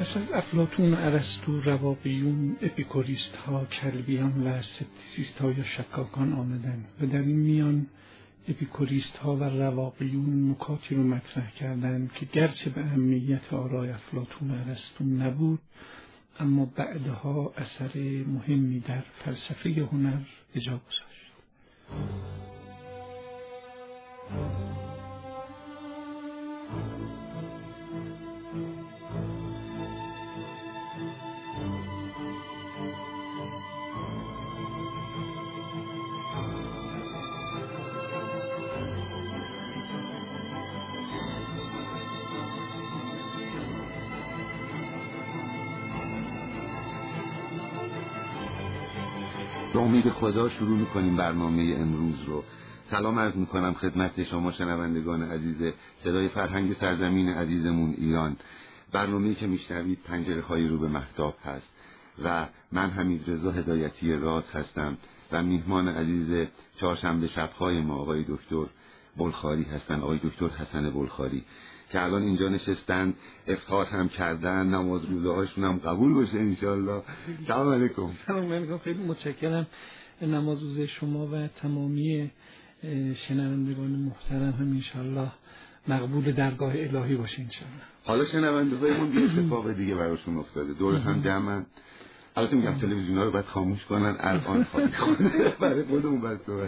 پس از افلاطون و ارسطو، رواقیون، اپیکوریست ها، کلبیان و سکتیسیست ها یا شکاکان آمدن و در این میان اپیکوریست ها و رواقیون نکاتی رو مطرح کردند که گرچه به اهمیت آرای افلاطون و ارسطو نبود، اما بعدها اثر مهمی در فلسفه هنر به جا گذاشت. به امید خدا شروع میکنیم برنامه امروز رو. سلام عرض میکنم خدمت شما شنوندگان عزیز صدای فرهنگ سرزمین عزیزمون ایران. برنامه‌ای که میشنوید پنجره های رو به مهتاب هست و من حمیدرضا هدایتی راز هستم و میهمان عزیز چهارشنبه شب‌های ما آقای دکتر بلخاری هستن، آقای دکتر حسن بلخاری که الان اینجا نشستن، افطار هم کردن، نماز روزه هاشون هم قبول باشه انشالله. سلام علیکم. سلام علیکم، خیلی متشکرم. نماز روزه شما و تمامی شنوندگان محترم هم انشالله مقبول درگاه الهی باشه انشالله. حالا شنوندگانمون یه اتفاق دیگه براشون افتاده، دور هم جمعن. البته میگم تلویزیون‌ها رو باید خاموش کنن، الان خالی کنن برای خودمون بس صحبت.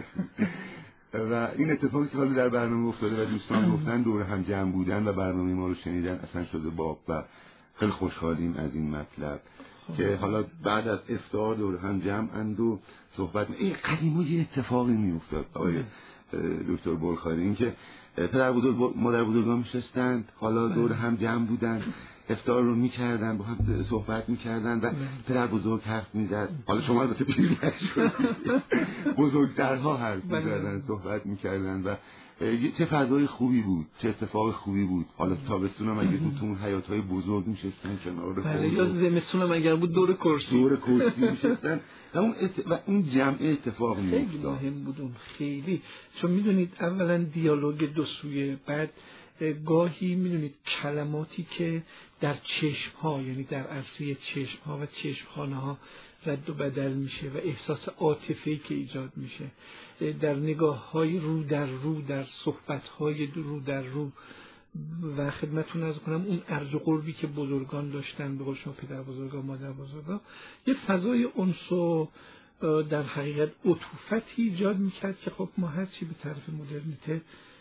و این اتفاقی که حالا در برنامه افتاده و دوستان گفتن دور هم جمع بودن و برنامه ما رو شنیدن اصلا شده باب و خیلی خوشحالیم از این مطلب که حالا بعد از افطار دور هم جمعند و صحبت. این قدیما یه اتفاقی میافتاد آقای دکتر بلخاری، این که پدر بزرگ مادر بزرگان میشستند، حالا دور هم جمع بودن، افطار رو میکردن، با هم صحبت میکردن و پدر بزرگ حرف میزد. حالا شما البته پیرتر شدید، بزرگترها حرف میزدن، صحبت میکردن و چه فضای خوبی بود، چه اتفاق خوبی بود. حالا تابستون هم اگه تو اون حیاط‌های بزرگ میشستن کنار بله، یا زمستون هم اگر بود دور کرسی میشستن و اون جمع اتفاق میافتاد. خیلی مهم بود اون، خیلی. چون میدونید اولا دیالوگ دو سویه، بعد گاهی میدونید کلماتی که در چشم ها، یعنی در عرصه چشم ها و چشمخانه ها رد و بدل میشه و احساس عاطفه‌ای که ایجاد میشه در نگاه های رو در رو، در صحبت های رو در رو. و خدمتتون عرض کنم اون ارج و قربی که بزرگان داشتن، به قول شما پدر بزرگان مادر بزرگان، یه فضای انس و در حقیقت عطوفتی ایجاد میکرد که خب ما هرچی به طرف مدرنیته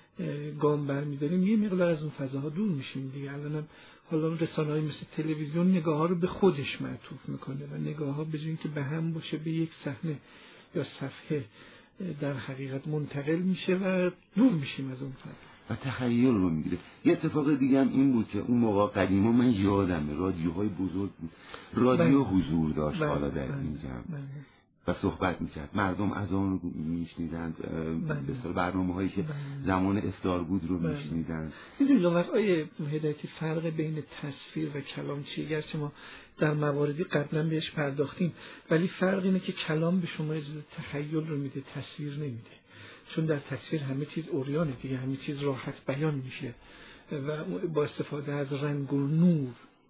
گام برمیداریم یه مقدار از اون فضاها دور میشیم دیگه. الانم حالا رسانه‌های مثل تلویزیون نگاه ها رو به خودش معطوف میکنه و نگاه ها به جای اینکه به هم باشه به یک صحنه یا صفحه در حقیقت منتقل میشه و دور میشیم از اون فضا و تخیل رو میگیره. یه اتفاق دیگه هم این بود که اون موقع قدیما من یادمه رادیوهای بزرگ بود، رادیو حضور داشت حالا در این جمع و صحبت میکرد، مردم از آن رو میشنیدند، به برنامه هایی که زمان افطار بود رو میشنیدند. میدونید آقای هدایتی فرق بین تصویر و کلام چیه؟ گرچه ما در مواردی قبلا بهش پرداختیم، ولی فرق اینه که کلام به شما اجازه تخیل رو میده، تصویر نمیده. چون در تصویر همه چیز عریانه دیگه، همه چیز راحت بیان میشه و با استفاده از رنگ و نور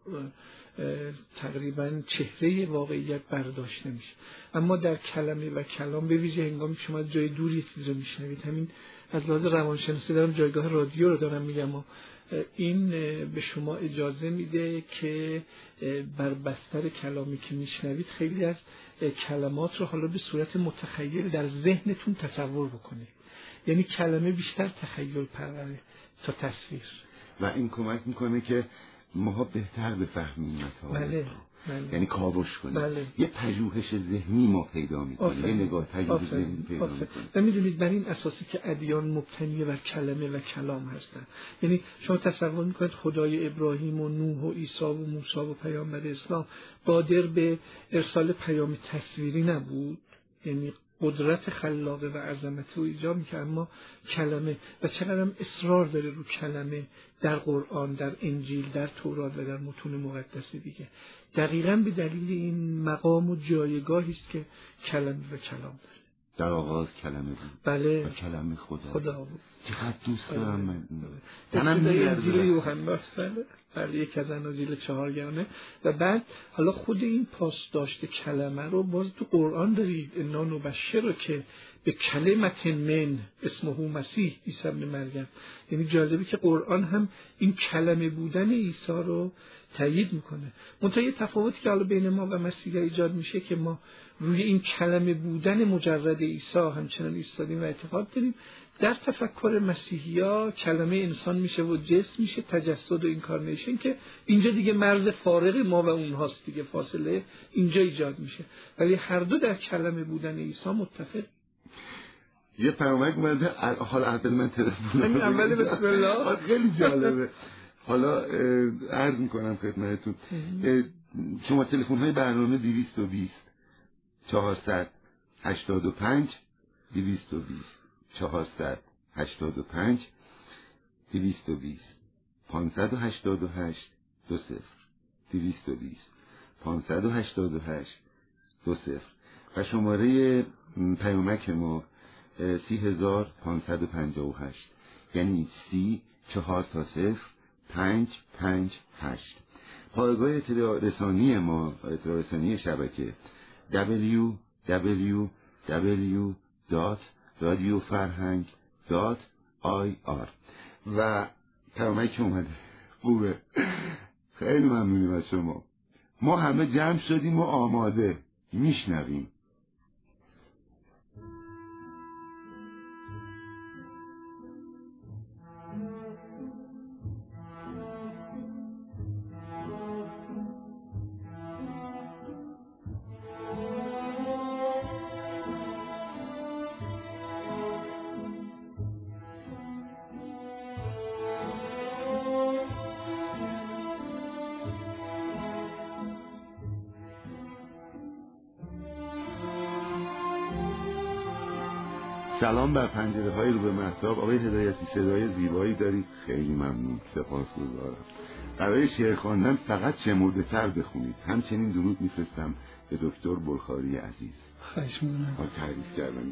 تقریبا چهره واقعیت برداشته میشه. اما در کلمه و کلام به ویژه هنگامی که شما جای دوری چیز رو میشنوید، همین از لحاظ روانشناسی دارم جایگاه رادیو رو دارم میگم، و این به شما اجازه میده که بر بستر کلامی که میشنوید خیلی از کلمات رو حالا به صورت متخیل در ذهنتون تصور بکنید. یعنی کلمه بیشتر تخیل پروره تا تصویر و این کمک میکنه که ماها بهتر بفهمیم مطالب. یعنی کاوش کنیم. یه پژوهش ذهنی ما پیدا میکنیم، یه نگاه پژوهش ذهنی پیدا میکنیم. و میدونید بر این اساسی که ادیان مبتنی بر کلمه و کلام هستن. یعنی شما تصور میکنید خدای ابراهیم و نوح و عیسی و موسی و پیامبر اسلام قادر به ارسال پیام تصویری نبود؟ یعنی قدرت خلاقه و عظمت رو ایجاد میکنه، اما کلمه و چقدر اصرار داره رو کلمه در قرآن، در انجیل، در تورات و در متون مقدس دیگه. دقیقاً به دلیل این مقام و جایگاهی است که کلمه و کلام داره. در آغاز کلمه بود. بله. و کلمه خدا بود. چقدر دوست دارم من. تنم می‌لرزه. یوحنا بله یک از اناجیل 4 گانه. و بعد حالا خود این پاسداشت کلمه رو باز تو قرآن دارید. انا نبشر که به کلمت من اسمه مسیح عیسی ابن مریم. یعنی جالبه که قرآن هم این کلمه بودن عیسی رو تایید میکنه. منتها یه تفاوتی که حالا بین ما و مسیحا ایجاد میشه که ما روی این کلمه بودن مجرد عیسی همچنان ایستادیم و اعتقاد داریم. در تفکر مسیحیا کلمه انسان میشه و جسم میشه، تجسد و اینکارنیشن، که اینجا دیگه مرز فارق ما و اونهاست دیگه، فاصله اینجا ایجاد میشه. ولی هر دو در کلمه بودن عیسی متفق. یه پیامک اومده حالا اول من تلفن همین اول بسم الله. خیلی جالبه. حالا عرض میکنم خدمتتون شما تلفن های برنامه 220 485 220 485 220 588 20 220 588 20 و شماره پیامک ما 30558 یعنی 3405558. پایگاه اطلاع رسانی ما، اطلاع رسانی شبکه www.radiofarhang.ir. و پیامک اومده خوبه. خیلی ممنونیم از شما. ما همه جمع شدیم و آماده میشنویم. سلام بر پنجره های رو به مهتاب. آقای هدایتی صدای زیبایی دارید، خیلی ممنون، سپاسگزارم. برای شعر خواندن فقط شمرده تر بخونید. همچنین درود میفرستم به دکتر بلخاری عزیز. خواهش می‌کنم. تعریف کردم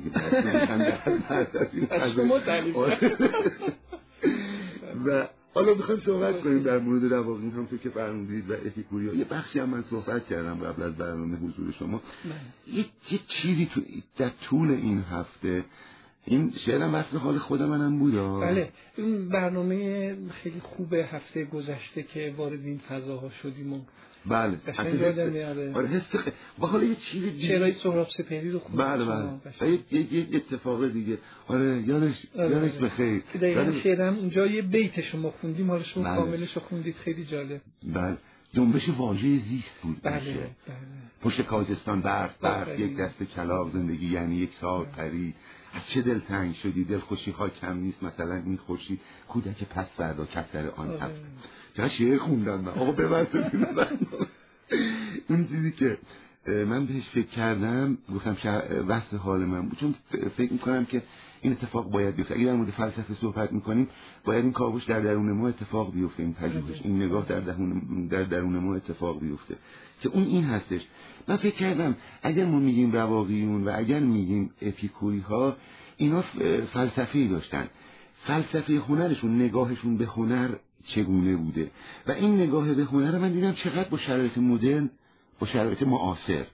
و حالا میخوایم صحبت کنیم در مورد رواقی هم که فرمودید و اپیکوریا. یه بخشی هم من صحبت کردم قبل از برنامه حضور شما. یه چیزی در طول این هفته این شعرم وصل حال خود منم بود. بله، این برنامه خیلی خوبه هفته گذشته که وارد این فضاها شدیم و بله آره حس با حالا یه چیز دیگه شعرهای سهراب سپهری رو خوندم. بله یه اتفاق دیگه یادش بخیر. دقیقاً شعرم اونجا یه بیت شما خوندیم، حالا شما کاملش رو خوندید، خیلی جالب. بله جنبش واژه زیست بود. بله پشت کازستان برف یک دست کلاغ، زندگی یعنی یک سال پرید. از چه دلتنگ شدی، دلخوشی ها کم نیست، مثلا این خورشید کودک پس فردا کفتر آن ابر. چقدر شعر خوندم من. آقا ببرسید این چیزی که من بهش فکر کردم گفتم وصل حال من بود، چون فکر میکنم که این اتفاق باید بیفته. اگه در مورد فلسفه صحبت میکنیم باید این کاوش در درون ما اتفاق بیفته، این پژوهش، این نگاه در درون ما اتفاق بیفته که این هستش. من فکر کردم اگر ما میگیم رواقیون و اگر میگیم اپیکوری ها، اینا فلسفه‌ای داشتن. فلسفه هنرشون، نگاهشون به هنر چگونه بوده و این نگاه به هنر من دیدم چقدر با شرایط مدرن، با شرایط معاصر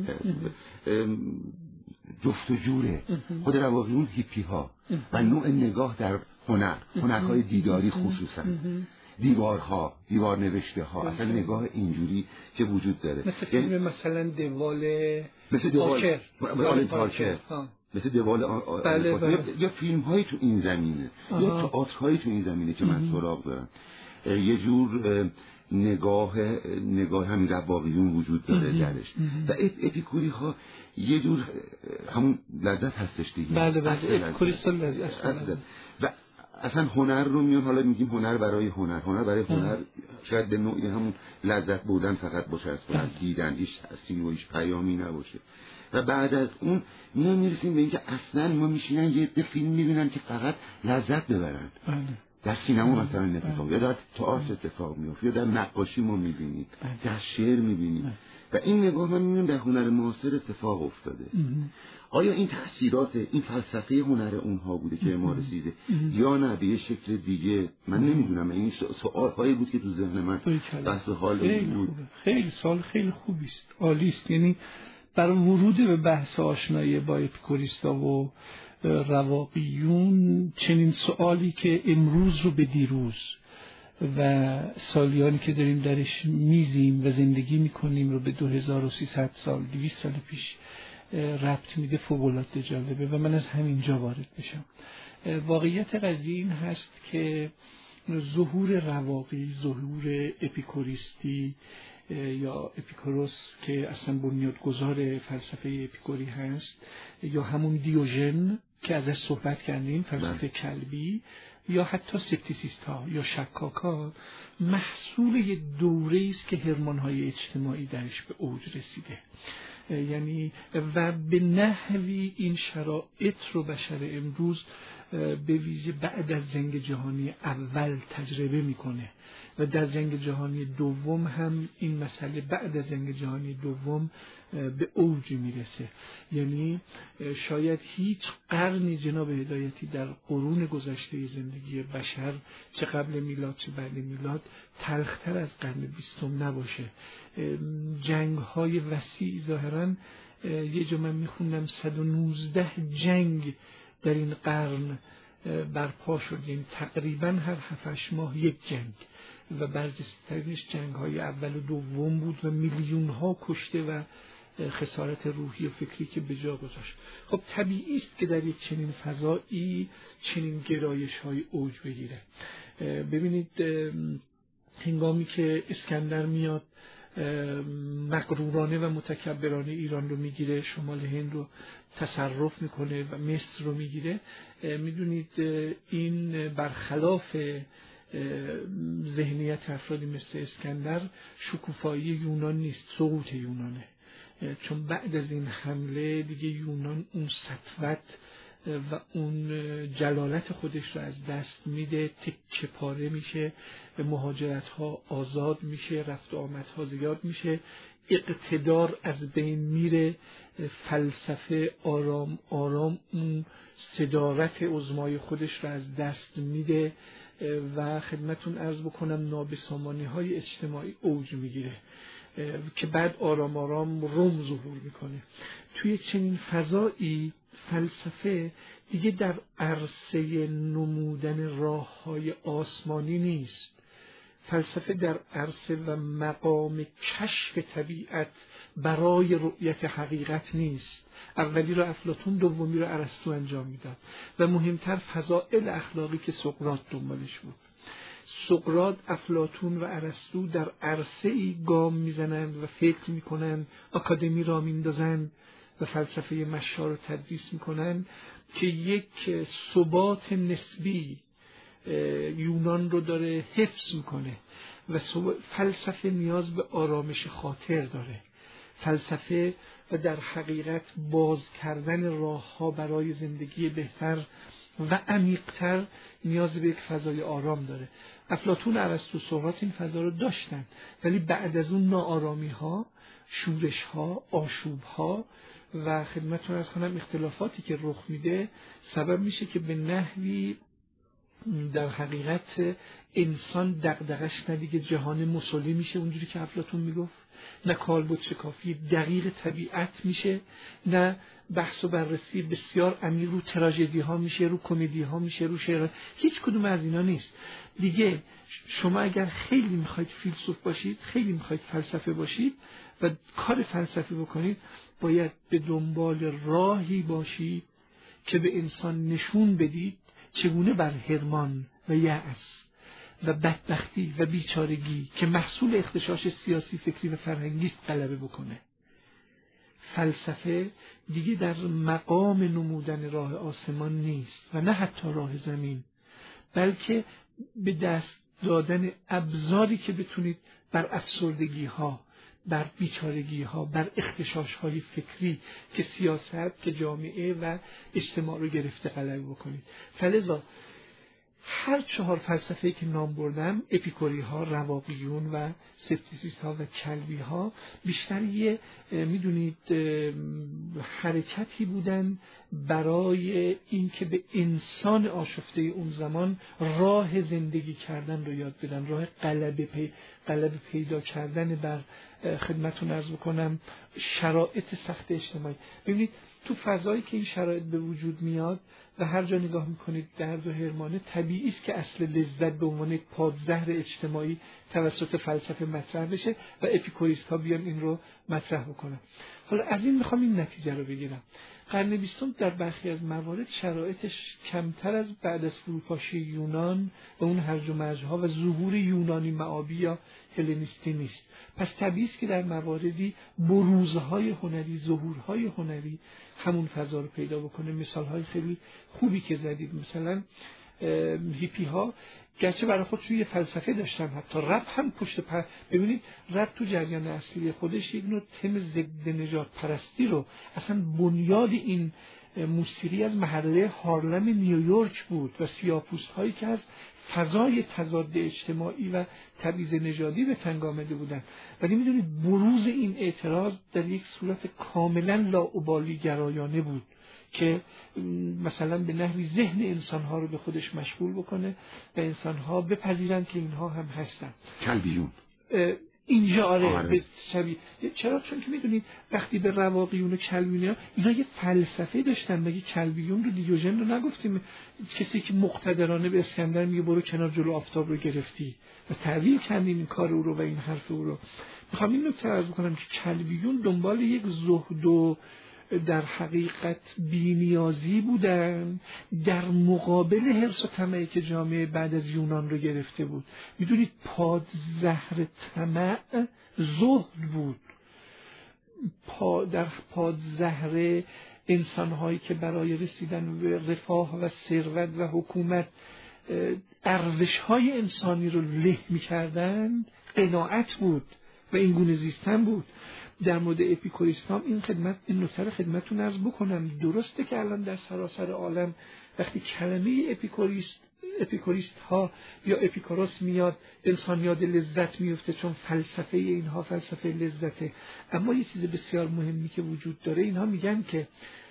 جفت و جوره. خود رواقیون هیپی ها و نوع نگاه در هنرهای دیداری خصوصا، دیوارها، دیوار نوشته ها، اصلا نگاه اینجوری که وجود داره. مثل فیلم مثلا مثل پارکر مثل دوال یا فیلم هایی تو این زمینه یا تئاتر هایی تو این زمینه که من سراغ دارم. یه جور نگاه همین رواقیون وجود داره درش و اپیکوری ها یه جور همون لذت هستش دیگه. بله اپیکوریستان لذت و اصلا هنر رو میون، حالا میگیم هنر برای هنر شاید به نوعی همون لذت بودن فقط باشه، از دیدن، هیچ تأثیری و هیچ پیامی نباشه. و بعد از اون میرسیم به اینکه اصلا ما میشینن یه فیلم میبینن که فقط لذت ببرن. در سینما مثلا اتفاق یا در تئاتر اتفاق میفته یا در نقاشی ما میبینیم، در شعر میبینیم و این نگاه من می‌بینم در هنر معاصر اتفاق افتاده. آیا این تأثیرات این فلسفه هنر اونها بوده که ما رسیده یا نه به یه شکل دیگه؟ من نمیدونم. این سوال‌هایی بود که تو ذهن من بحث حال بود. خیلی سوال خیلی خوبی است، عالی است. یعنی برای ورود به بحث آشنایی با اپیکوریستا و رواقیون چنین سوالی که امروز رو به دیروز و سالیانی که داریم درش میزیم و زندگی میکنیم رو به 2300 سال 200 سال پیش ربط میده، فوق‌العاده جالبه و من از همینجا وارد بشم. واقعیت قضیه این هست که ظهور رواقی، ظهور اپیکوریستی یا اپیکوروس که اصلا بنیادگذار فلسفه اپیکوری هست، یا همون دیوژن که ازش صحبت کردیم، فلسفه کلبی، یا حتی سکتیسیست ها یا شکاک ها، محصول یه دوره است که هرمون‌های اجتماعی درش به اوج رسیده. یعنی و به نحوی این شرایط رو بشر امروز به ویژه بعد از جنگ جهانی اول تجربه میکنه و در جنگ جهانی دوم هم این مسئله بعد از جنگ جهانی دوم به اوج میرسه. یعنی شاید هیچ قرنی جناب هدایتی در قرون گذشته زندگی بشر، چه قبل میلاد چه بعد میلاد، تلختر از قرن 20 نباشه. جنگ های وسیع ظاهرا، یه جا من میخوندم 119 جنگ در این قرن برپا شد، یعنی تقریبا هر 7-8 ماه یک جنگ و برجسته‌ترینش جنگ های اول و دوم بود و میلیون ها کشته و خسارت روحی و فکری که به جا گذاشت. خب طبیعی است که در یک چنین فضایی چنین گرایش های اوج بگیره. ببینید هنگامی که اسکندر میاد مغرورانه و متکبرانه ایران رو میگیره، شمال هند رو تصرف میکنه و مصر رو میگیره، میدونید این برخلاف ذهنیت افرادی مثل اسکندر شکوفایی یونان نیست، سقوط یونانه. چون بعد از این حمله دیگه یونان اون سطوت و اون جلالت خودش رو از دست میده، تکه پاره میشه، مهاجرت ها آزاد میشه، رفت و آمد ها زیاد میشه، اقتدار از بین میره، فلسفه آرام آرام اون صدارت عظمای خودش رو از دست میده و خدمتون عرض بکنم نابسامانی های اجتماعی اوج میگیره که بعد آرام آرام روم ظهور میکنه. توی چنین فضایی فلسفه دیگه در عرصه نمودن راه های آسمانی نیست. فلسفه در عرصه و مقام کشف طبیعت برای رؤیت حقیقت نیست. اولی رو افلاطون، دومی رو ارسطو انجام میداد و مهمتر فضائل اخلاقی که سقراط دنبالش بود. سقراط، افلاطون و ارسطو در عرصه ای گام میزنند و فکر میکنند، آکادمی را میندازند و فلسفه مشا رو تدریس میکنند که یک ثبات نسبی یونان رو داره حفظ میکنه و فلسفه نیاز به آرامش خاطر داره. فلسفه و در حقیقت باز کردن راه ها برای زندگی بهتر و عمیق‌تر نیاز به یک فضای آرام داره. افلاطون، ارسطو، سقراط این فضا رو داشتن، ولی بعد از اون ناآرامی ها، شورش ها، آشوب ها و خدمتتون عرض کنم اختلافاتی که رخ میده سبب میشه که به نحوی در حقیقت انسان دغدغش نه دیگه جهان مسلی میشه اونجوری که افلاطون میگفت، نه کالبد شکافی دقیق طبیعت میشه، نه بحث و بررسی بسیار عمیق رو تراژدی ها میشه، رو کمدی ها میشه، رو شعر. هیچ کدوم از اینا نیست دیگه. شما اگر خیلی میخواید فیلسوف باشید، خیلی میخواید فلسفه باشید و کار فلسفی بکنید، باید به دنبال راهی باشید که به انسان نشون بدید چگونه بر حرمان و یأس و بدبختی و بیچارگی که محصول اختشاش سیاسی، فکری و فرهنگی است غلبه بکنه. فلسفه دیگه در مقام نمودن راه آسمان نیست و نه حتی راه زمین، بلکه به دست دادن ابزاری که بتونید بر افسردگی ها، بر بیچارگی ها، بر اختشاش های فکری که سیاست، که جامعه و اجتماع رو گرفته غلبه بکنید. فلذا هر 4 فلسفه‌ای که نام بردم، اپیکوری ها، رواقیون و سکتیسیست ها و کلبی ها، بیشتر یه میدونید حرکتی بودن برای اینکه به انسان آشفته اون زمان راه زندگی کردن رو یاد بدن، راه غلبه پیدا کردن بر خدمتتون عرض بکنم شرایط سخت اجتماعی. ببینید تو فضایی که این شرایط به وجود میاد و هر جا نگاه میکنید درد و حرمانه، طبیعی است که اصل لذت به عنوان پادزهر اجتماعی توسط فلسفه مطرح بشه و اپیکوریست ها بیان این رو مطرح بکنن. حالا از این میخوام این نتیجه رو بگیرم: قرن 20 در برخی از موارد شرایطش کمتر از بعد از فروپاشی یونان و اون هرج و مرج‌ها و ظهور یونانی معابی یا هلنیستی نیست. پس طبیعی است که در مواردی بروزهای هنری، ظهورهای هنری همون فضا رو پیدا بکنه. مثالهای خیلی خوبی که زدید، مثلا هیپی ها گرچه برای خودشون یه فلسفه داشتن، حتی رپ هم پشت ببینید رپ تو جریان اصلی خودش یک نوع تم ضد نژاد پرستی رو، اصلا بنیاد این موسیقی از محله هارلم نیویورک بود و سیاه‌پوست هایی که از فضای تضاد اجتماعی و تبعیض نژادی به تنگ آمده بودند. ولی میدونید بروز این اعتراض در یک صورت کاملا لاابالی گرایانه بود که مثلا به نحوی ذهن انسانها رو به خودش مشغول بکنه و انسانها بپذیرند که اینها هم هستن. کلبیون اینجا آره. چرا؟ چون که میدونید وقتی به رواقیون و کلبیون اینا یه فلسفه داشتن. مگه کلبیون رو دیوژن رو نگفتیم؟ کسی که مقتدرانه به اسکندر میگه برو کنار جلو آفتاب رو گرفتی و تعویل کردیم این کار او رو و این حرف او رو. میخوام این نکته عرض بکنم که کلبیون دنبال یک زهد و در حقیقت بی‌نیازی بودن در مقابل حرص و طمعی که جامعه بعد از یونان رو گرفته بود. میدونید پادزهر طمع زهد بود. در پادزهر انسان‌هایی که برای رسیدن به رفاه و ثروت و حکومت ارزش‌های انسانی رو له می‌کردند قناعت بود و این گونه زیستن بود. در مورد اپیکوریستان این نکته خدمتتون عرض بکنم. درسته که الان در سراسر عالم وقتی کلمه اپیکوریست ها یا اپیکوروس میاد، انسان یاد لذت میفته، چون فلسفه اینها فلسفه لذته. اما یه چیز بسیار مهمی که وجود داره، اینها میگن که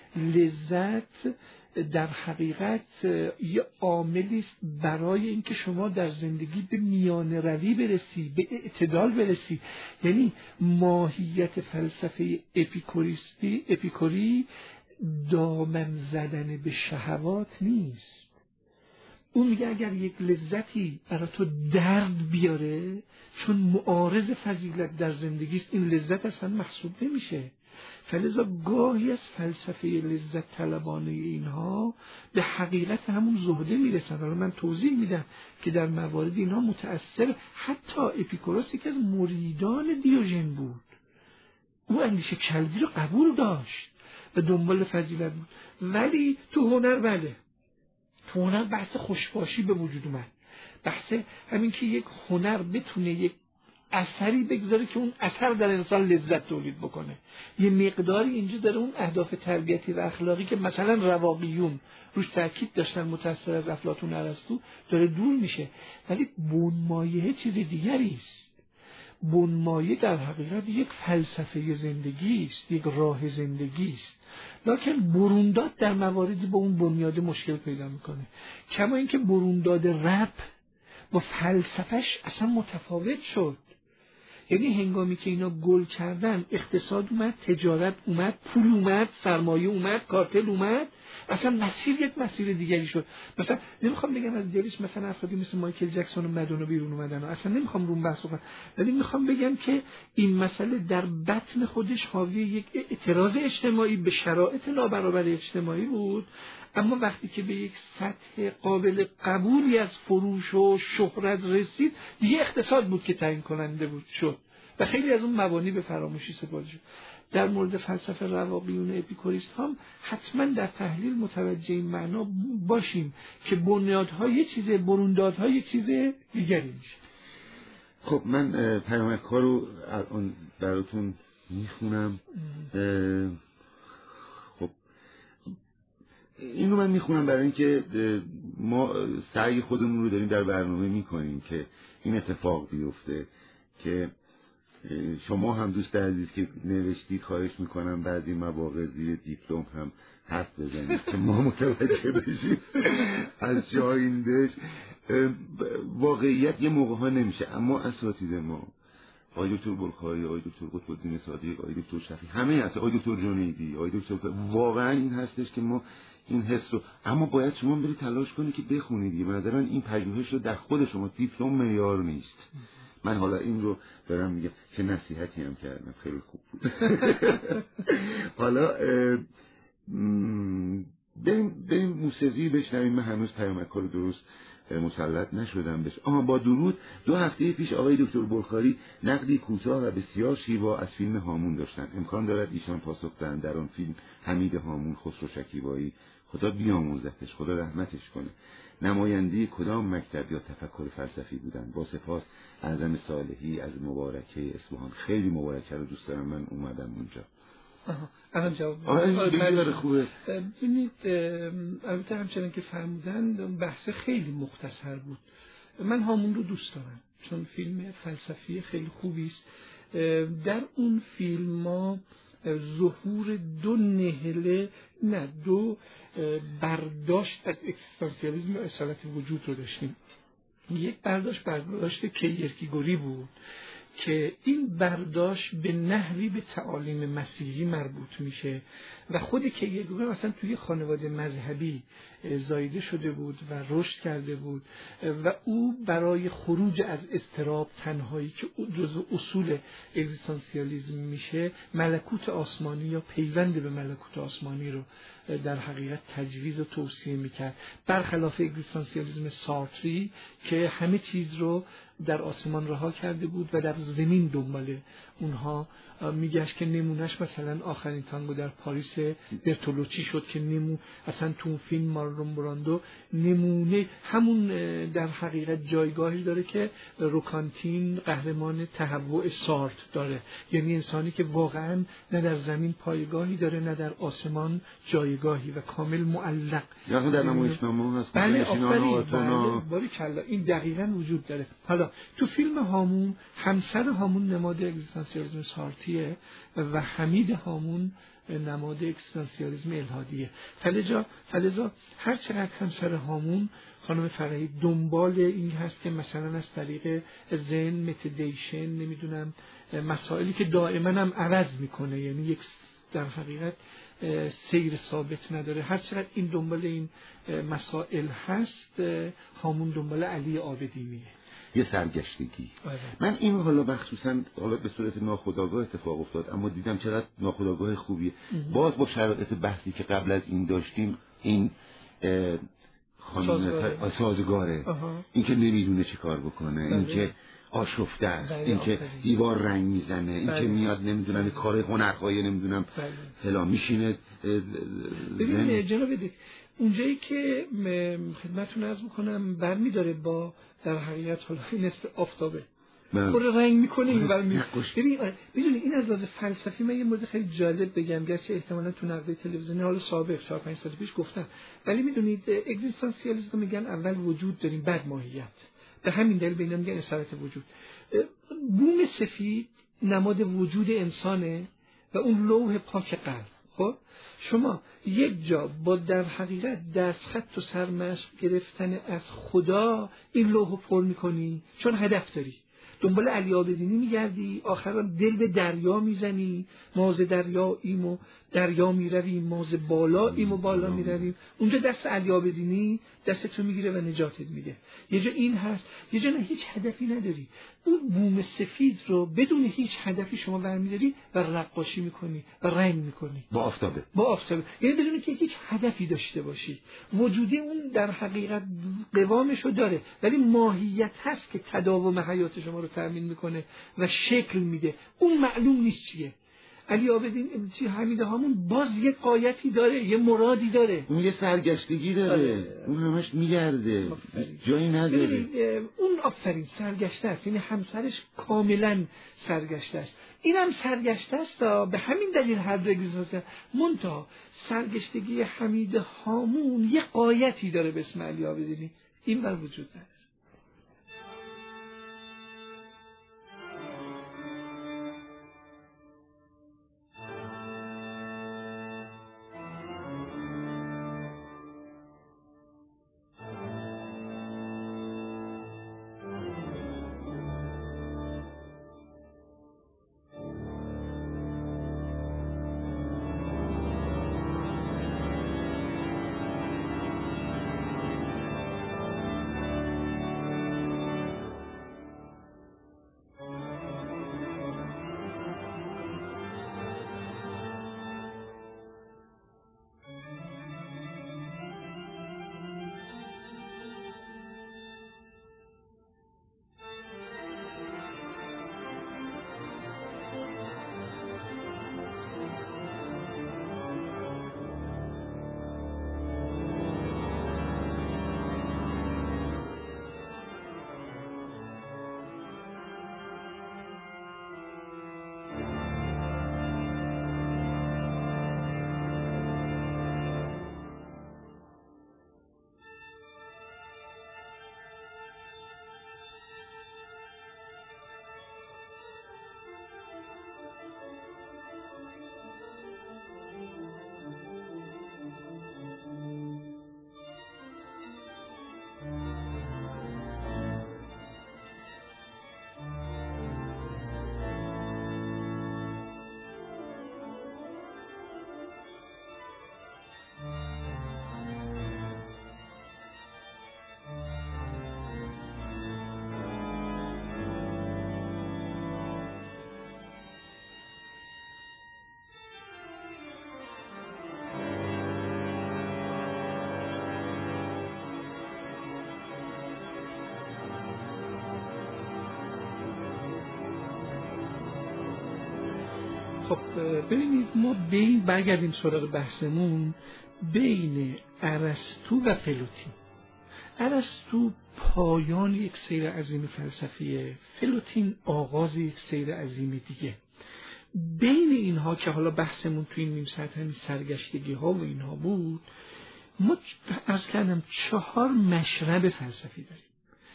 لذت در حقیقت یه عاملی است برای اینکه شما در زندگی به میانه روی برسی، به اعتدال برسی. یعنی ماهیت فلسفه اپیکوری دامن زدن به شهوات نیست. اون میگه اگر یک لذتی برای تو درد بیاره، چون معارض فضیلت در زندگی است، این لذت اصلا محسوب نمیشه. فلذا گاهی از فلسفه لذت طلبانه اینها به حقیقت همون زهده میرسن. حالا من توضیح میدم که در موارد اینها متأثر حتی اپیکوروس که از مریدان دیوژن بود. او اندیشه کلبی رو قبول داشت و دنبال فضیلت بود. ولی تو هنر بحث خوشباشی به وجود اومد. بحث همین که یک هنر بتونه یک اثری بگذاره که اون اثر در انسان لذت تولید بکنه. یه مقداری اینجا داره اون اهداف تربیتی و اخلاقی که مثلا رواقیون روش تاکید داشتن متأثر از افلاطون ارسطو داره دور میشه. ولی بنمایه چیز دیگری است. بنمایه در حقیقت یک فلسفه زندگی است، یک راه زندگی است. لکن برونداد در مواردی با اون بنیاد مشکل پیدا میکنه. کما اینکه برونداد رپ با فلسفهش اصلا متفاوت شد. یعنی هنگامی که اینا گل کردن، اقتصاد اومد، تجارت اومد، پول اومد، سرمایه اومد، کارتل اومد، اصلا مسیر یک مسیر دیگری شد. مثلا نمیخوام بگم از دلش مثلا افرادی مثل مایکل جکسون و مدونا بیرون اومدن، اصلا نمیخوام رو بحث کنم، ولی میخوام بگم که این مسئله در بطن خودش حاوی یک اعتراض اجتماعی به شرایط نابرابر اجتماعی بود. اما وقتی که به یک سطح قابل قبولی از فروش و شهرت رسید، دیگه اقتصاد بود که تعیین کننده بود شد و خیلی از اون مبانی به فراموشی سپرده شد. در مورد فلسفه رواقیون اپیکوریست هم حتما در تحلیل متوجه این معنا باشیم که بنیادهای یه چیزه، بروندادهای یه چیز دیگری میشه. خب من پیامک‌ها رو الان براتون میخونم. خب اینو من میخونم برای اینکه ما سعی خودمون رو داریم در برنامه میکنیم که این اتفاق بیفته، که شما هم دوست عزیز که نوشتید خواهش میکنم بعضی مواقع زیر دیپلم هم حرف بزنید که ما متوجه بشیم از جایندش. واقعیت یه موقع ها نمیشه، اما اساتید ما، آقای دکتر بلخاری، آقای دکتر قطب‌الدین صادق، آقای دکتر شفیع، همه هست، آقای دکتر جنیدی، آقای دکتر، واقعا این هستش که ما این حس رو، اما باید شما برید تلاش کنید که بخونید دیگه. به نظر من این پژوهش رو در خود شما، دیپلم معیار نیست. من حالا این رو دارم میگم، چه نصیحتی هم کردم، خیلی خوب بود. حالا بریم موسیقی بشنویم. من هنوز پیامک‌ها رو درست مسلط نشدم بهش. با درود. 2 هفته پیش آقای دکتر بلخاری نقدی کوتاه و بسیار شیوا از فیلم هامون داشتند. امکان دارد ایشان پاسخ دهند در آن فیلم حمید هامون، خسرو شکیبایی، خدا بیامرزتش، خدا رحمتش کنه، نماینده کدام مکتب یا تفکر فلسفی بودند؟ با سپاس اعظم صالحی از مبارکه اصفهان. خیلی مبارکه رو دوست دارم، من اومدم اونجا. الان جواب خوبه. ببینید، البته همچنان که فرمودن بحث خیلی مختصر بود. من هامون رو دوست دارم چون فیلم فلسفی خیلی خوبی است. در اون فیلم ما ظهور 2 نهله، نه 2 برداشت از اکزیستانسیالیسم و اصالت وجود رو داشتیم. یک برداشت کیرکگوری بود که این برداشت به نحوی به تعالیم مسیحی مربوط میشه و خود کیرکگور مثلا توی خانواده مذهبی زایده شده بود و رشد کرده بود و او برای خروج از اضطراب، تنهایی که جزو اصول اگزیستانسیالیسم میشه، ملکوت آسمانی یا پیوند به ملکوت آسمانی رو در حقیقت تجویز و توصیه میکرد، برخلاف اگزیستانسیالیسم سارتری که همه چیز رو در آسمان رها کرده بود و در زمین دنبال اونها میگشت، که نمونهش مثلا آخرین تانگو در پاریس برتولوچی شد که اصلا تو فیلم مارلون براندو نمونه همون در حقیقت جایگاهی داره که روکانتین قهرمان تهوع سارت داره، یعنی انسانی که واقعا نه در زمین پایگاهی داره نه در آسمان جایگاهی و کامل معلق. یعنی در نمایشنامه هست. بله باریکلا، این دقیقاً وجود داره. حالا تو فیلم هامون همسر هامون نماد اگزیستانسیالیسم سارتیه و حمید هامون نماد اگزیستانسیالیسم الحادیه. فلذا هر چقدر همسر هامون خانم فرحی دنبال این هست که مثلا از طریق ذهن، متیدیشن، نمیدونم مسائلی که دائما هم عوض میکنه، یعنی یک در حقیقت سیر ثابت نداره، هر چقدر این دنبال این مسائل هست، هامون دنبال علی عابدینیه، یه سرگشتگی. من این حالا مخصوصا به صورت ناخودآگاه اتفاق افتاد، اما دیدم چقدر ناخودآگاه خوبیه. باز با شرایط بحثی که قبل از این داشتیم، این خانم سازگاره، این که نمیدونه چی کار بکنه، این که آشفته است، این که دیوار رنگ میزنه، این که میاد نمیدونم کار هنرهای نمیدونم فلان میشینه. ببین جناب دکتر، اونجایی که خدمتتون عرض میکنم برمیداره با در حقیقت حالا نصف آفتابه پر رنگ میکنه این برمی. ببین میدونی این از لحاظ فلسفی من یه مورد خیلی جالب بگم، گرچه احتمالاً تو نقد تلویزیونی حالا سابق 4-5 سال پیش گفتم، ولی میدونید اگزیستانسیالیسم میگن اول وجود داریم بعد ماهیت، به همین دلیل به اینا میگن اصالت وجود. بوم سفید نماد وجود انسانه و اون لوح پاک قلب. خب شما یک جا با در حقیقت دستخط و سرمشق گرفتن از خدا این لوحو پر میکنی چون هدف داری، دنبال علی عابدینی میگردی، آخرا دل به دریا میزنی، ما ز دریاییم و دریا میرویم، ما ز بالاییم و بالا میرویم، اونجا دست علی عابدینی دستتو میگیره و نجاتت میده. یه جا این هست، یه جا نه هیچ هدفی نداری، اون بوم سفید رو بدون هیچ هدفی شما برمیداری و رقاشی میکنی و رنگ میکنی با آفتابه، یعنی بدون که هیچ هدفی داشته باشی. وجودی اون در حقیقت قوامشو داره ولی ماهیت هست که تداوم حیات شما رو تامین میکنه و شکل میده، اون معلوم نیست چیه. علی عابدین حمید هامون باز یه قایتی داره، یه مرادی داره، اون یه سرگشتگی داره، اون همش میگرده، جایی نداره. اون آفرین سرگشته است، یعنی همسرش کاملا سرگشته است. اینم سرگشته است. به همین دلیل هر دو اگزیستانسیال. منتها سرگشتگی حمید هامون یه غایتی داره به اسم علی عابدینی، این بر وجود نداره. خب ببینید، ما برگردیم سراغ بحثمون بین ارسطو و فلوتین. ارسطو پایان یک سیر عظیم فلسفیه، فلوتین آغاز یک سیر عظیم دیگه. بین اینها که حالا بحثمون توی این نیم ساعت همین سرگشتگی ها و اینها بود، ما عرض کردم 4 مشرب فلسفی داریم.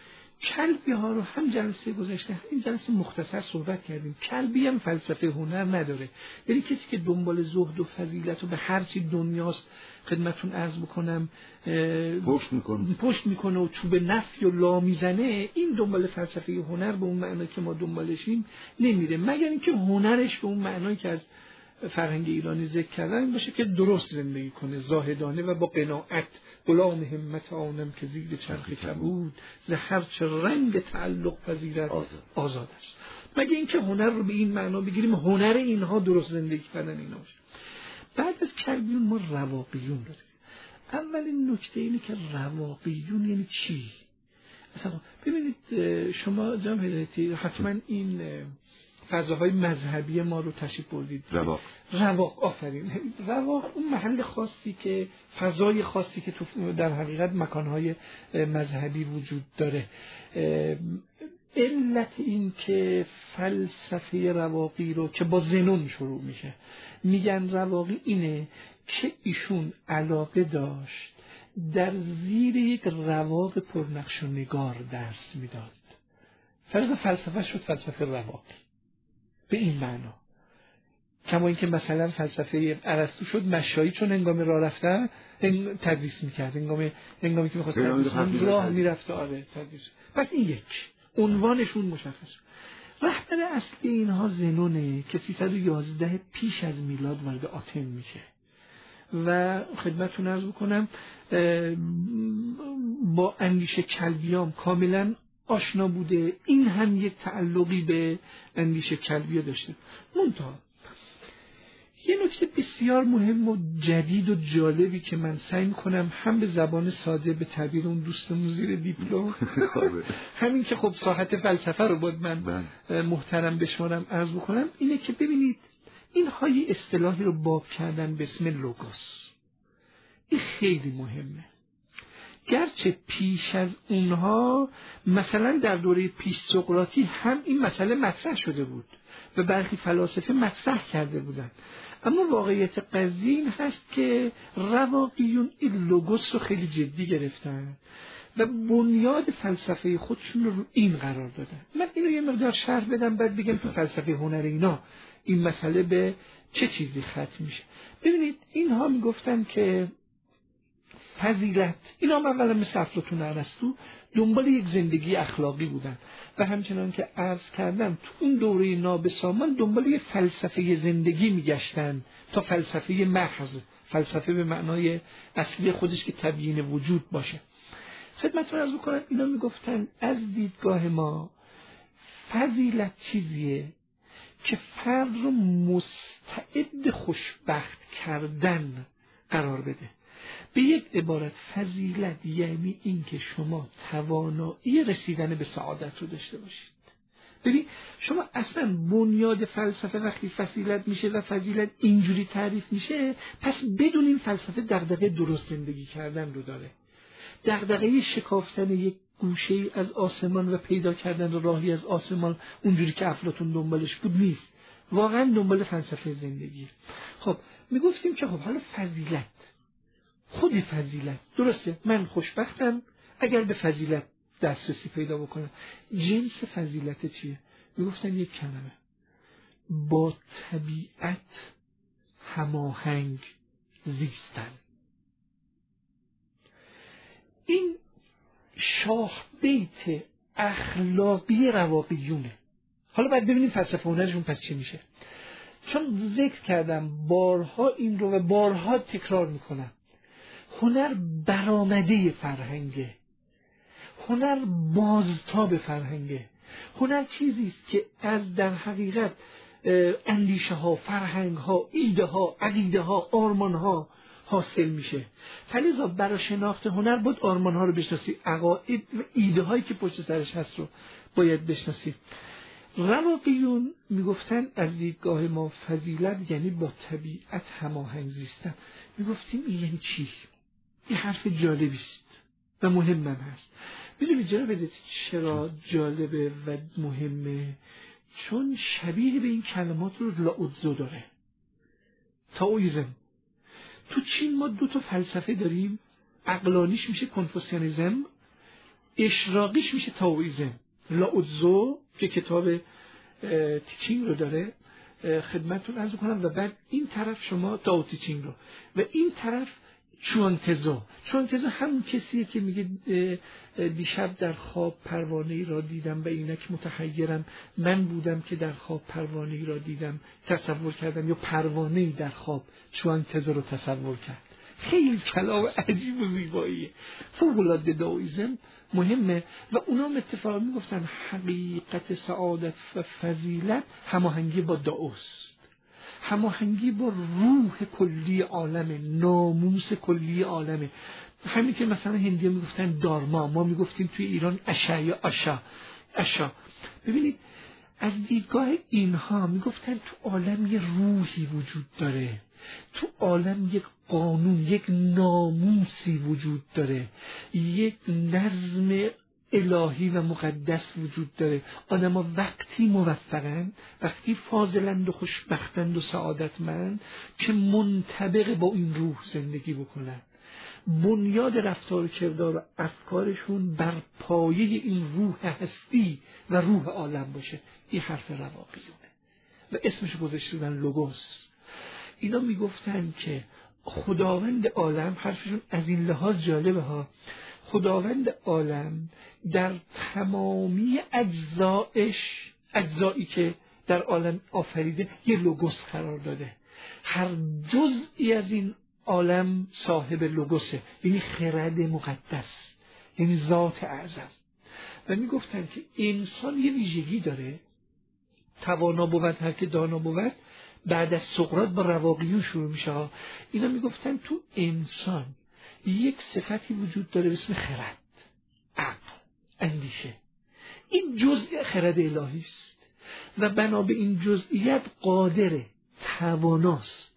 کلبی ها رو هم جلسه گذشته همین جلسه مختصر صحبت کردیم. کلبی هم فلسفه هنر نداره، یعنی کسی که دنبال زهد و فضیلت و به هر چی دنیاست خدمتون عرض بکنم پشت میکنه و چوب نفی و لا میزنه، این دنبال فلسفه هنر به اون معنی که ما دنبالشیم نمیره، مگر اینکه هنرش به اون معنی که از فرهنگ ایرانی ذکر کردن این باشه که درست زندگی کنه، زاهدانه و با قناعت، غلام همت آنم که زیر چرخ کبود، ز هر چه رنگ تعلق پذیرد آزاد است. مگه اینکه هنر رو به این معنا بگیریم هنر اینها درست زندگی کردن اینا باشه. بعد از کلبیون ما رواقیون داریم. اولین نکته اینه که رواقیون یعنی چی؟ مثلا ببینید شما جناب هدایتی حتما این فضاهای مذهبی ما رو تشریف بردید. رواق آفرین. رواق اون محل خاصی که فضای خاصی که تو در حقیقت مکانهای مذهبی وجود داره. علت این که فلسفه رواقی رو که با زنون شروع میشه میگن رواقی اینه که ایشون علاقه داشت در زیر یک رواق پرنقش و نگار درس میداد. فرض فلسفه شد فلسفه رواقی به این معنا. کما اینکه مثلا فلسفه ارسطو شد مشایی، چون هنگام راه رفتن تدریس میکرد، هنگامی که میخواست تدریس راه میرفت. آره تدریس. پس این یک عنوانشون مشخص. رهبر اصلی اینها زنونه که 311 پیش از میلاد وارد آتن میشه و خدمتتون عرض بکنم با اندیشه کلبیام کاملا آشنا بوده. این هم یک تعلقی به اندیشه کلبیا داشته. منتها یه نکته بسیار مهم و جدید و جالبی که من سعی می‌کنم هم به زبان ساده به تعبیر اون دوستمون زیر دیپلم همین که خب ساحت فلسفه رو باید من محترم بشمارم عرض بکنم، اینه که ببینید اینها یه اصطلاحی رو باب کردن به اسم لوگوس. این خیلی مهمه. گرچه پیش از اونها مثلا در دوره پیش سقراطی هم این مسئله مطرح شده بود. و برخی فلاسفه مطرح کرده بودند. اما واقعیت قضیه این هست که رواقیون این لوگوس رو خیلی جدی گرفتن و بنیاد فلسفه خودشون رو این قرار دادن. من اینو یه مقدار شرح بدم بعد بگم تو فلسفه هنر اینا این مسئله به چه چیزی ختم میشه. ببینید اینها میگفتن که فضیلت، اینا اولا مثل افلاطون و ارسطو دنبال یک زندگی اخلاقی بودن و همچنان که عرض کردم تو اون دوره نابسامان دنبال یک فلسفه زندگی میگشتن تا فلسفه محض، فلسفه به معنای اصلی خودش که تبیین وجود باشه. خدمتتون عرض بکنم اینا میگفتن از دیدگاه ما فضیلت چیزیه که فرد رو مستعد خوشبخت کردن قرار بده. به یک عبارت فضیلت یعنی این که شما توانایی رسیدن به سعادت رو داشته باشید. ببین شما اصلا بنیاد فلسفه وقتی فضیلت میشه و فضیلت اینجوری تعریف میشه، پس بدون این فلسفه دغدغه درست زندگی کردن رو داره، دغدغه شکافتن یک گوشه از آسمان و پیدا کردن راهی از آسمان اونجوری که افلاطون دنبالش بود نیست، واقعا دنبال فلسفه زندگی. خب میگفتیم که خب حالا فضیلت، خودی فضیلت درسته، من خوشبختم اگر به فضیلت دسترسی پیدا بکنم. جنس فضیلت چیه؟ میگفتن یک کلمه، با طبیعت هماهنگ زیستن. این شاه بیت اخلاقی رواقیونه. حالا باید ببینیم فلسفه هنرشون پس چی میشه، چون ذکر کردم بارها این رو و بارها تکرار میکنم. هنر برآمده فرهنگه، هنر بازتاب فرهنگه. هنر چیزی است که از در حقیقت اندیشه ها، فرهنگ ها، ایده ها، عقیده ها، آرمان ها حاصل میشه. فلذا برای شناخت هنر باید آرمان ها رو بشناسید، عقاید و ایده هایی که پشت سرش هست رو باید بشناسید. رواقیون میگفتن از دیدگاه ما فضیلت یعنی با طبیعت هماهنگ زیستن. میگفتیم این یعنی چی؟ این حرف جالبی است و مهم هست. میدونید جناب بدید چرا جالبه و مهمه؟ چون شبیه به این کلمات رو لاوتزو داره. تائویزم. تو چین ما دو تا فلسفه داریم، عقلانیش میشه کنفوسیانیسم، اشراقیش میشه تائویزم. لاوتزو که کتاب تیچینگ رو داره خدمتتون عرض کنم و بعد این طرف شما تائو تیچینگ رو و این طرف چوانتزو. چوانتزو همون کسیه که میگه دیشب در خواب پروانه‌ای را دیدم و اینک متحیرم، من بودم که در خواب پروانه‌ای را دیدم تصور کردم، یا پروانه‌ای در خواب چوانتزو رو تصور کرد. خیلی کلام عجیب و زیباییه، فوق‌العاده دائویزم مهمه و اونا اتفاقا میگفتن حقیقت سعادت و فضیلت هماهنگی با دائوست، هماهنگی با روح کلی عالمه، ناموس کلی عالمه. همین که مثلا هندی‌ها میگفتن دارما، ما میگفتیم توی ایران اشا یا اشا. ببینید از دیدگاه اینها میگفتن تو عالم یه روحی وجود داره، تو عالم یک قانون، یک ناموسی وجود داره، یک نظم الهی و مقدس وجود داره. آدم‌ها وقتی موفقند، وقتی فاضلند و خوشبختند و سعادتمند که منطبق با این روح زندگی بکنند، بنیاد رفتار و کردار و افکارشون بر پایه این روح هستی و روح عالم باشه. این حرف رواقیونه و اسمش گذاشتن لوگوس. اینا میگفتن که خداوند عالم، حرفشون از این لحاظ جالبه ها، خداوند عالم در تمامی اجزایی که در عالم آفریده یه لوگوس قرار داده. هر جزئی از این عالم صاحب لوگوسه، یعنی خرد مقدس، یعنی ذات اعظم. و میگفتن که انسان یه ویژگی داره، توانا بود هر که دانا بود، بعد از سقراط با رواقیون شروع میشه. اینا میگفتن تو انسان یک صفتی وجود داره به اسم خرد، عقل، اندیشه. این جزء خرد الهی است و بنا به این جزئیت قادر، تواناست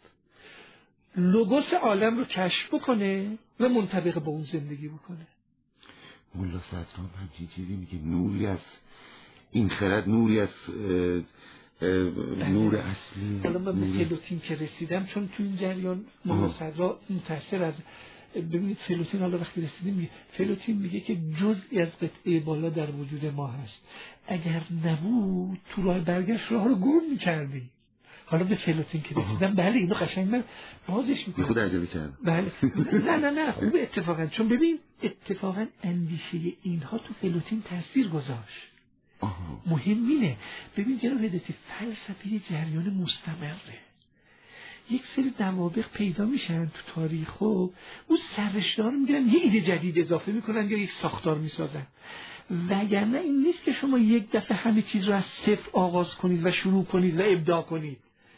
لوگوس عالم رو کشف بکنه و منطبق با اون زندگی بکنه. مولا صدرام همچین چیزی میگه، نوری از این خرد، نوری از نور اصلی. حالا من به فلوتین که رسیدم، چون تو این جریان مولانا صدرا متأثر از، ببینید فلوتین، حالا وقتی رسیدیم میگه فلوتین میگه که جزئی از قطعه بالا در وجود ما هست، اگر نبود تو راه برگشت راه رو گم میکردی. حالا به فلوتین که رسیدم، بله اینو قشنگ من بازش میکنم. خود عجبی کردم. بله نه خوبه اتفاقا، چون ببین اتفاقا اندیشه اینها تو فلوتین تاثیر گذاشت. مهم اینه، ببین جناب هدایتی، فلسفه جریان مستمره. یک سری نوابغ پیدا میشن تو تاریخ و اون سررشته‌ها رو میگیرن، یه ایده جدید اضافه میکنن یا یک ساختار میسازن. وگرنه این نیست که شما یک دفعه همه چیز رو از صفر آغاز کنید و شروع کنید و ابداع کنید.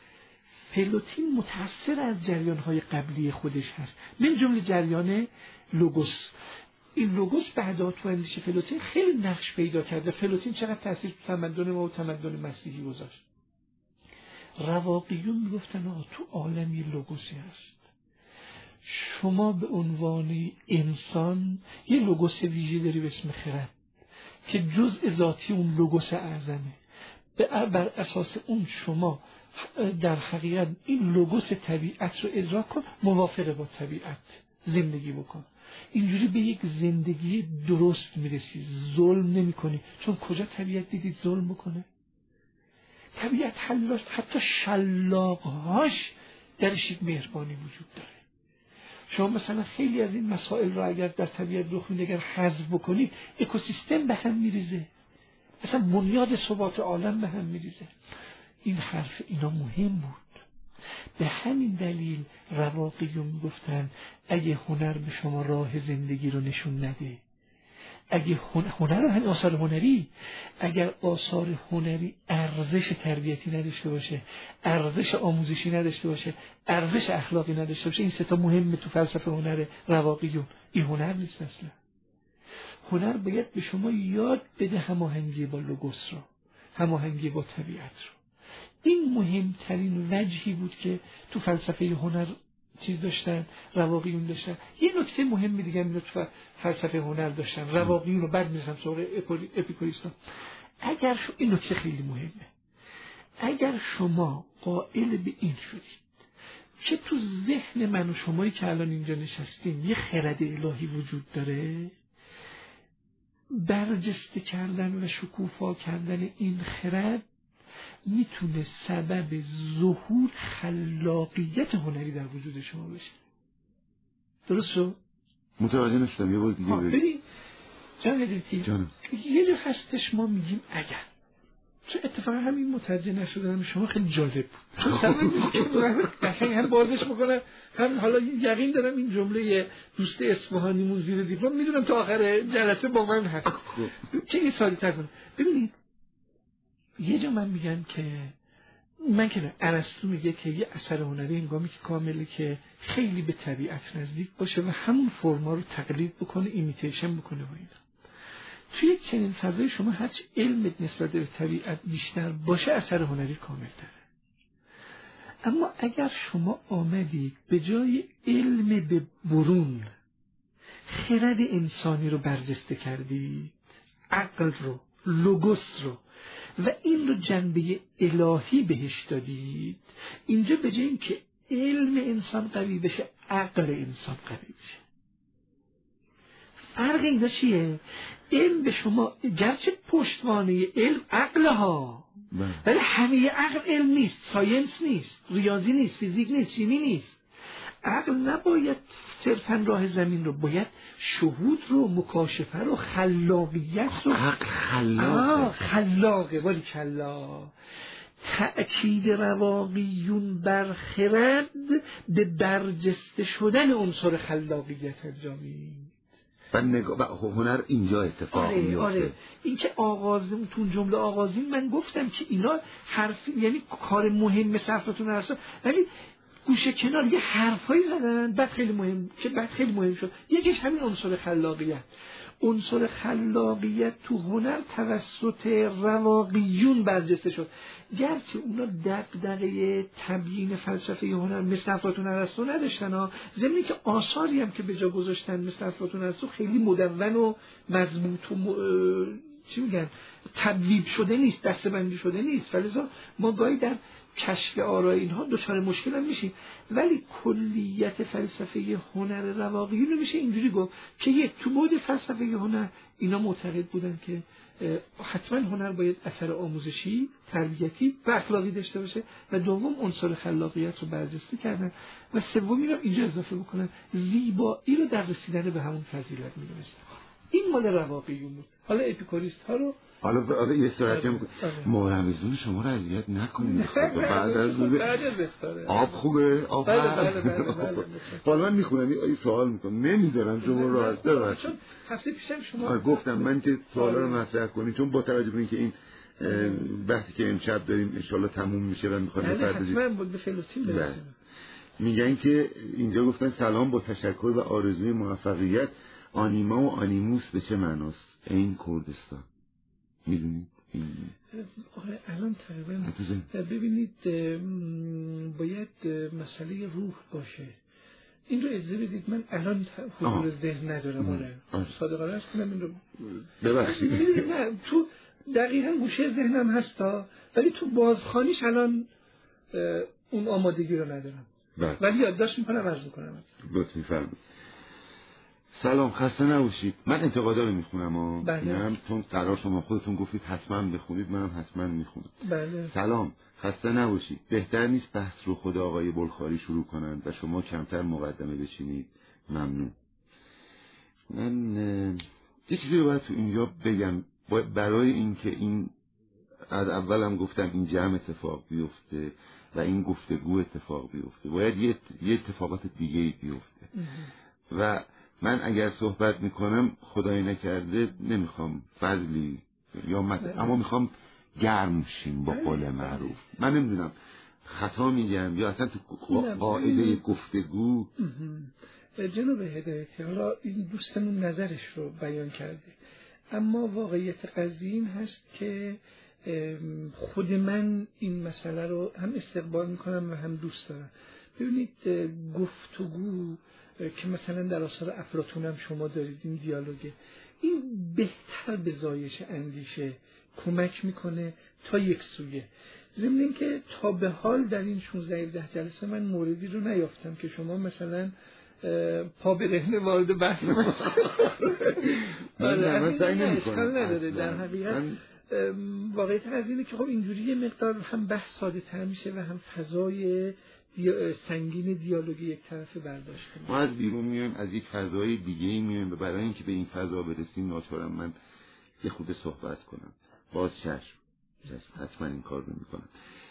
فلوتین متأثر از جریان‌های قبلی خودش هست، من جمله جریان لوگوس. این لوگوس بعدا تو اندیشه فلوتین خیلی نقش پیدا کرده. فلوتین چقدر تأثیر تو تمدن ما و تمدن مسیحی گذاشت. رواقیون میگفتن آقا تو عالم یه لوگوسی هست، شما به عنوان انسان یه لوگوس ویژه داری به اسم خرد که جزء ذاتی اون لوگوس اعظمه. بر اساس اون شما در حقیقت این لوگوس طبیعت رو ادراک کن، موافقه با طبیعت زندگی بکن. اینجوری به یک زندگی درست میرسی، ظلم نمی کنی. چون کجا طبیعت دیدید ظلم بکنه؟ طبیعت حل راست، حتی شلاقهاش درش یک مهربانی وجود داره. شما مثلا خیلی از این مسائل را اگر در طبیعت رخ میده اگر حذف بکنید، اکوسیستم به هم میریزه، اصلا بنیاد ثبات عالم به هم میریزه. این حرف اینا مهم بود. به همین دلیل رواقیون میگفتن اگه هنر به شما راه زندگی رو نشون نده، اگه هنر همین آثار هنری، اگر آثار هنری ارزش تربیتی نداشته باشه، ارزش آموزشی نداشته باشه، ارزش اخلاقی نداشته باشه، این سه تا مهمه تو فلسفه هنر رواقیون. این هنر نیست اصلا. هنر باید به شما یاد بده هماهنگی با لوگوس رو، هماهنگی با طبیعت رو. این مهمترین وجهی بود که تو فلسفه هنر چیز داشتن، رواقیون داشتن. یه نکته مهم دیگه هم تو فلسفه هنر داشتن رواقیون رو، بعد میرسم سراغ اپیکوریستان. اگر این نکته خیلی مهمه، اگر شما قائل به این شدید که تو ذهن من و شمایی که الان اینجا نشستیم یه خرد الهی وجود داره، برجسته کردن و شکوفا کردن این خرد میتونه سبب ظهور خلاقیت هنری در وجود شما بشه. درست شد؟ متوجه نشدم، یه بار دیگه بگید. ببین جان هدایتی، یه جا هستش ما میگیم اگر، چون اتفاقا همین متوجه نشدن شما خیلی جالب بود، چون سبب نیست که قشنگ هم بازش بکنم، هم حالا یقین دارم این جمله دوست اصفهانیمون زیر دیپلم میدونم تا آخر جلسه با من هست که این سالی تر کنم. ببینید یه جا من میگم که من که ارسطو میگه که یه اثر هنری هنگامی که کامله که خیلی به طبیعت نزدیک باشه و همون فرما رو تقلید بکنه، ایمیتیشن بکنه و اینا. توی چنین فضای شما هرچی علمت نسبت به طبیعت بیشتر باشه اثر هنری کامل داره. اما اگر شما آمدید به جای علم به برون خرد انسانی رو برجسته کردید، عقل رو، لوگوس رو، و این رو جنبه الهی بهش دادید، اینجا به جای اینکه علم انسان قوی بشه عقل انسان قوی بشه. فرق اینا چیه؟ علم به شما گرچه پشتوانه علم عقل ها، ولی همه عقل علم نیست، ساینس نیست، ریاضی نیست، فیزیک نیست، شیمی نیست. عقل نباید صرفا راه زمین رو، باید شهود رو، مکاشفه رو، خلاقیت رو. عقل خلاقه ولی کلا. تأکید رواقیون بر خرد به برجسته شدن عنصر خلاقیت انجامید. و هنر اینجا اتفاق میفته. آره. این که آغازیم تو جمله آغازین من گفتم که اینا حرف، یعنی کار مهم صرفتون هست، ولی گوشه کنار یه حرفایی زدن بعد خیلی مهم شد. یکیش همین عنصر خلاقیت. عنصر خلاقیت تو هنر توسط رواقیون برجسته شد. گرچه اونا دغدغه تبیین فلسفه هنر مثل افلاطون ارسطو نداشتن ها، ضمن که آثاری هم که به جا گذاشتن مثل افلاطون ارسطو خیلی مدون و مضبوط و چی میگن تبویب شده نیست، دسته‌بندی شده نیست، ولی ما گاهی در کشف آراء اینها دچار مشکل هم میشیم. ولی کلیت فلسفه هنر رواقی رو میشه اینجوری گفت که یک تو بعد فلسفه هنر اینا معتقد بودن که حتما هنر باید اثر آموزشی، تربیتی و اخلاقی داشته باشه و دوم عنصر خلاقیت رو برجسته کردن و سومی رو اینجا اضافه بکنن زیبایی رو در رسیدن به همون فضیلت می‌دونستن. این مال رواقیون بود. حالا اپیکوریست ها رو حالا یه صورتی هم مورمزون شما رو اذیت نکنید. بعد از آب خوبه، آب حالا من میخونم این سوال میکنم نمیذارم شما راحت ببخشید. چون هفته پیشم شما گفتم من که سوالا رو مطرح کنید چون با توجه به اینکه این بحثی که امشب داریم ان شاءالله تموم میشه و میخوام بپردازیم. حتما بود به فلوتین برسیم. میگن که اینجا گفتن سلام با تشکر و آرزوی موفقیت، آنیما و آنیموس به چه معناست؟ این کردستان میدونید؟ آره الان تقریبا ببینید باید مسئله روح باشه. این رو اجازه بدید من الان حضور ذهن ندارم. آره صادقانه است کنم این رو ببخشید. نه تو دقیقاً گوشه ذهنم هستا ولی تو بازخوانیش الان اون آمادگی رو ندارم. ولی یادداشت میکنم عرض میکنم. لطفاً فرمایید. سلام، خسته نباشید. من انتقادا رو میخونم منم چون قرار شما خودتون گفتید حتما بخونید منم حتما میخونم. بله. سلام، خسته نباشید. بهتر نیست بحث رو خود آقای بلخاری شروع کنند و شما کمتر مقدمه بشینید؟ ممنون. من یه چیزی رو باید تو اینجا بگم برای اینکه این از اولم گفتم این جمع اتفاق بیفته و این گفتگو اتفاق بیفته باید یه اتفاقات دیگه بیفته و من اگر صحبت میکنم خدای نکرده نمیخوام فضلی یا اما میخوام گرم شیم با قول معروف. من نمیدونم خطا میگم یا اصلا تو قاعده گفتگو. جناب هدایتی حالا این دوستمون نظرش رو بیان کرده اما واقعیت قضیه این هست که خود من این مسئله رو هم استقبال میکنم و هم دوست دارم. ببینید گفتگو که مثلا در آثار افلاطون هم شما دارید این دیالوگه این بهتر به زایش اندیشه کمک میکنه تا یک سویه. ضمن اینکه تا به حال در این 16-17 جلسه من موردی رو نیافتم که شما مثلا پا برهنه وارد بحث اشکال نداره. در حقیقت واقعیت از اینه که خب اینجوری یه مقدار هم بحث ساده تر میشه و هم فضای سنگین دیالوگی یک طرفه برداشت کنیم. ما از بیرون میایم از یک فضای دیگه میایم و برای اینکه به این فضا برسیم ناچارم من یه خود صحبت کنم. باز چشم حتما این کار رو میکنم.